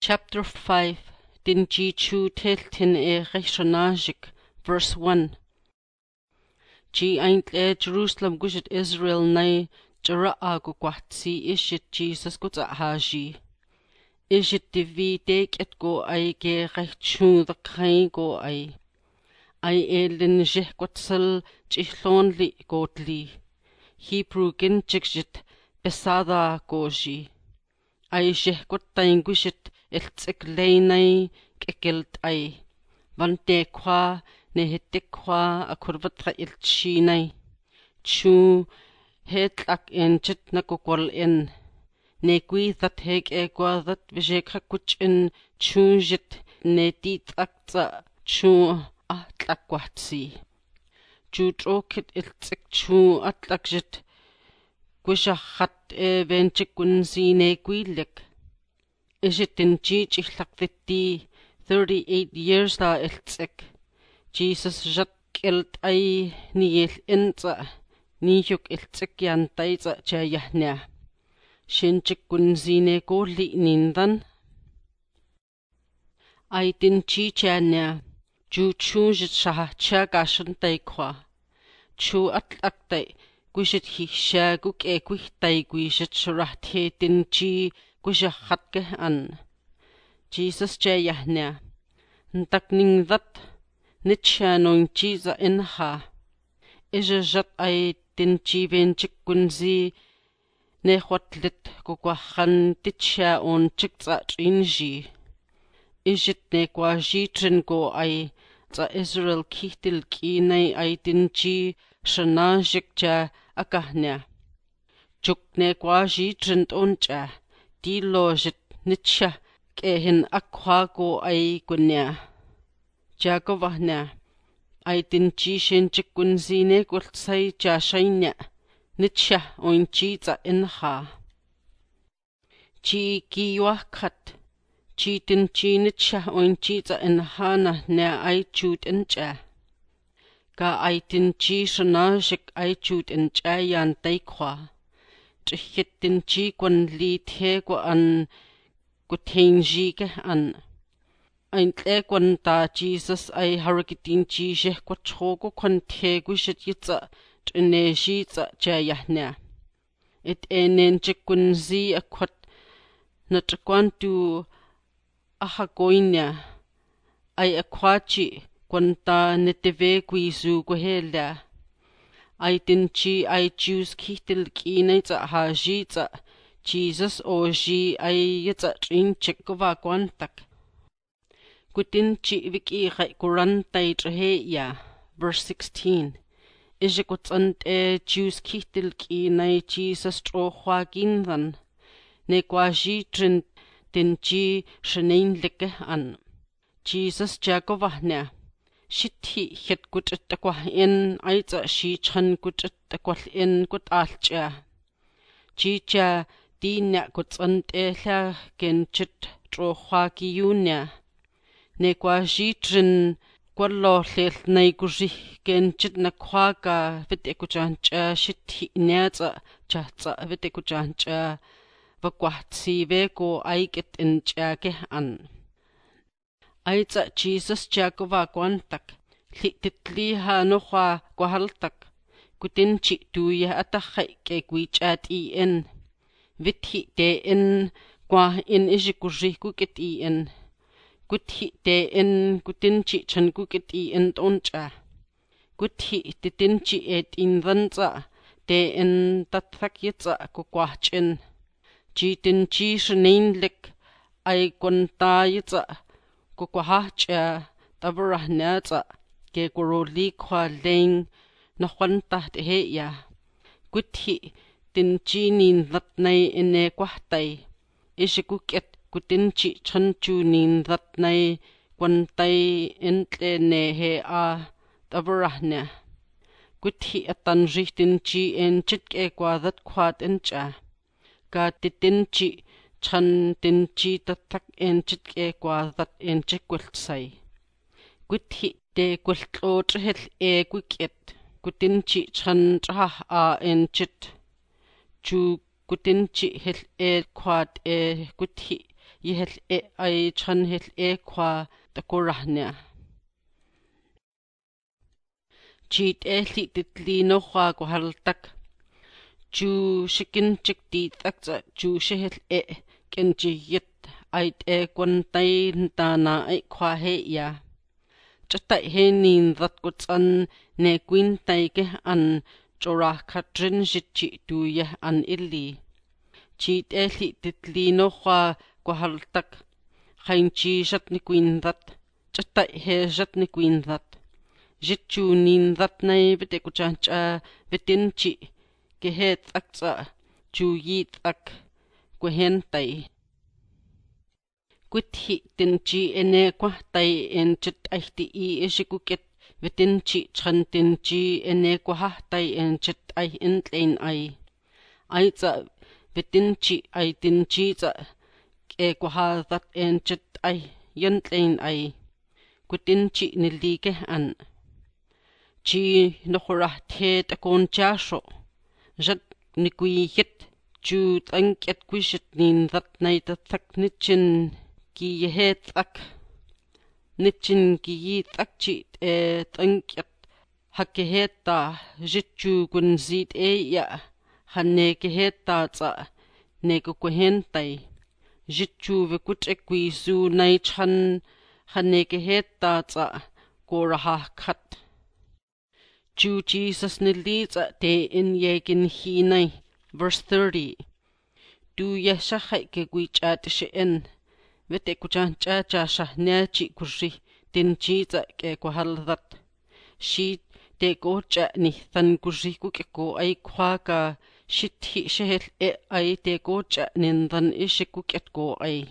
Chapter 5 Din G2 Teltin Rechonajik Verse 1 G ain't Jerusalem gushet Israel nay Jara agu kwatsi ishit Jesus gut haji ishit divi dek et go ai ge rechu the kain go ai elin jeh kwatsal chihlon li godli Hebrew gin jikjit besada goji ai jeh kwatain gushet iltsik leinai kekilt ai vante kwa nehete kwa akurvatra ilchinai chu hetlak en chit nakokol en negwi that hek egwa that vijekha kuch in chunjit ne titakza chu atlakwatsi chu trokit iltsik chu atlakjit gwishahat venchikunzi negwilek Ishitin chichihlakthiti 38 years da iltsik Jesus jat kilt ai niyel intsa niyuk iltsik yantaitsa chayahnya shinchik kunzine goli nindan ai tin chichanya ju chujit shahcha gashantai kwa chu atlaktai gwishit hisha guk ekwihtai gwishit sharahthe tin chi gwishahat ke an Jesus chayahnya ntakning that nicha noin chiza inha ijajat ai tin chi venchik kunzi ne khwatlit kokwahan ticha on chikza trinji ijit ne kwaji trin go ai za Israel kihtil kinai ai tin chi shanajik cha akahnya juk ne kwaji trin oncha di lojit nicha kehin akwa go ai kunya jagovahnya ai tin chi shinchik kunzine kultsai cha shainya nicha oinchi za inha chi kiwakhat chi tin chi nicha oinchi za inha na ne ai chut incha ka ai tin chi shanajik ai chut incha yan taikwa Trihit tin chi kwan li the kwa an kutenji ke an aintle kwan ta Jesus ai harakitin chi sheh kwa chogo kwan the gwishit yitsa trineshi tsa chayahnya it enen chikunzi akwat na chakwantu ahagoinya ai akwachi kwan ta neteve kwizu kuhelya ai tin chi ai Jews kihtil kinai tsa haji tsa Jesus oji ai yitsa trinchik kwa kwantak kutin chi viki gai kurantai traheya verse 16 ijikutsante Jews kihtil kinai Jesus trohwa gindan ne kwaji trin tin chi shanein leke an Jesus jagovahnya shithi het kutit takwa in aitsa shi chan kutit takwal in kut alcha chicha dinya kutsante hla genchit trohwa kiyunya ne kwa jitrin kwallo hlel nei kuji genchit na khwaga vite kuchancha shithi nyatsa chatsa vite kuchancha vakwatsi veko aikit incha ke an aitsa Jesus jakova kwantak lititli ha nohwa kwahaltak kutinchi tuya atakhai ke kwichat en vithi te en kwa in ijikuji kukit en kuthi te en kutinchi chan kukit en toncha kuthi titinchi et in vanza te en tathak yitsa kukwachin chitinchi shnein ai konta yitsa kukwahacha tabarahnya tsa ke kuroli kwa leng na khwanta heya kuthi tinchi nin thatnai ine kwahtai ishikuket kutinchi chanchu nin thatnai kwantai entle ne he a tabarahnya kuthi atanji tinchi en chitke kwa that khwat encha ka titinchi chan tinchi tathak en chitke kwa that en chikwaltsai kuthi te kwaltlot hel kwiket kutinchi chan trah a en chit chu kutinchi hel kwat kuthi yihel ay chan hel kwa takurahnia. Cheat li titlino kwa kuhaltak. Ju shikin chikti takza ju shihel kenjiyit ait kwantay ntana ay kwa he ya. Chata he nin that kutsan ne kwintay ke an chora katrin jitchi tuye an illi. Cheat li titlino kwa kuhaltak. Hainchi jat ni kwindat. Chata he jat ni kwindat. Jitchu nin that nay vite kuchancha vitinchi. Gehet aksa ju yit ak kuhentay. Kuthi tinchi ene kwahtay en chit aihti ishikuket vitinchi chan tinchi ene kwahtay en chit ay intlain ay. Ay tsa vitinchi ay tinchi tsa ke kwahadat en chit ay yantlain ay. Kutinchi nilige an. Chi nokurah the takon chasho. Jat nikuyit ju tankyat kwishit nin that naitatak nichin ki yehet ak. Nichin ki yit ak chit tankyat hakeheta jitju kunzit ya hane keheta tsa nekukuhentay. Jitju vikut ekwizu naichan hane keheta tsa korahakhat. Ju Jesus nilitsa te in yekin hinay. Verse 30. Du yashahai ke gwichat she'en. Vete kuchancha chashahnya chi kurri. Tin chitsa ke kuhaldat. Shi te gocha ni than kurri kukeko ay kwa ka shithi shehel ay te gocha nindan ishikuket ko ay.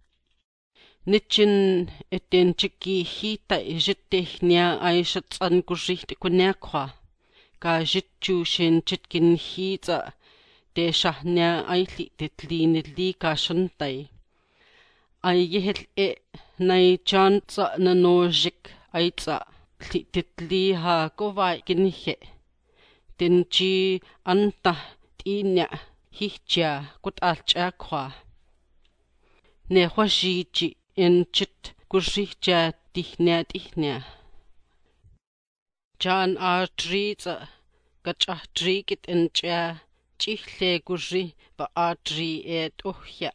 Nichin eten chiki hita jiteh niya ay shatsan kurri kunya kwa. Ka jitchu shen chitkin hita te shahnya ay li titlinili ka shantay. Ay yehel nay chan tsa nanojik ay tsa li titli ha kovay kinhe. Tinchi anta tinya hihcha kutalcha kwa. Ne hwashichi en chit kurricha tihnya. Jan a tritsa gachah trikit en cha chihle kurri ba a tri ohya.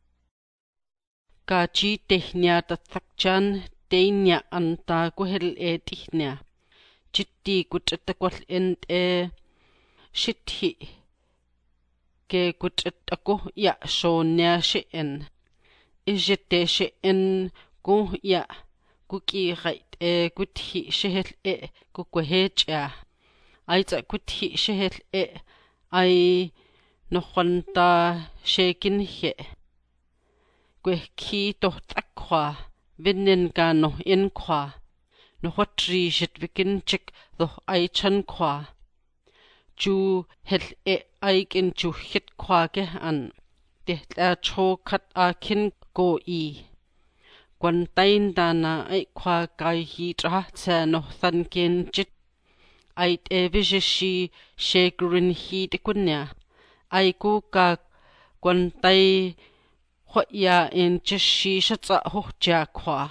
Ka chi tehnya tathakchan teinya anta kuhel tihnya. Chitti kuchatakwal ent shithi ke kuchatakoh ya shonya she'en. Ijete she'en kuh ya kuki rait kuthi shehel kukwehecha. Ay tsa kuthi shehel ay nohwanta shekinhe. Kwehki tohtakwa vinen ka noh inkwa. Nohwatri shit vikinchik doh ay chankwa. Ju hel ay kin ju hit kwa ke an. Tehla chokat akin go I. Kwantain dana ay kwa kay hitrahatsa nohthan kinchit. Ay vishishi shegrin hitikunya. Ay kuka kwantay hwaya in chishi shatsa hohja kwa.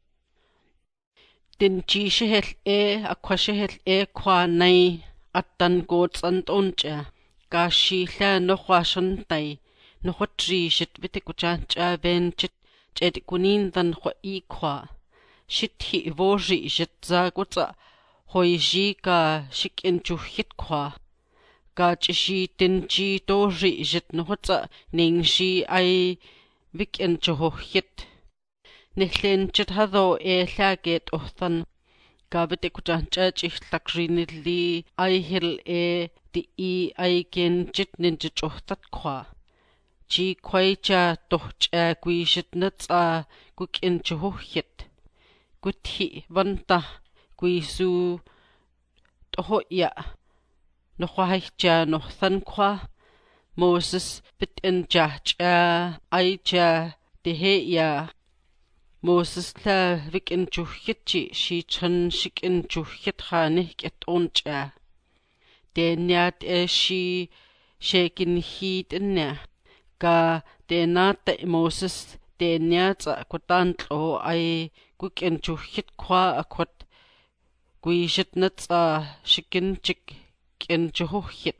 Tinchi shehel akwa shehel kwa nay atan godsan toncha. Ka shihla nohwa shantay. Nohwatri shit vitikuchancha venchit. Ched kunin dan hwa ikwa. Shithi voji shit za kutsa hoiji ka shikin chuhit kwa. Ka chishi tinchi toji shit nohwatsa ningshi ay vikin chuhohit. Nihlen chit hado laget ohthan. Ka vitikuchancha chihlakrinili ay hil di ay ken chit ninchit ohtat kwa. Chi kway cha tohcha kwishit natsa kukin chuhohit. Kuthi vanta kwisu tohoya. Nohwahcha nohthan kwa. Moses bitin cha ay cha deheya. Moses la vikin chuhit chi shi chan shikin chuhit hanih ket oncha. Denyat shi shekin hit inya. Ka denata Moses teeniatsa kutantlo ay kukenjuhit kwa akwat kuishit natsa shikinchik kenjuhit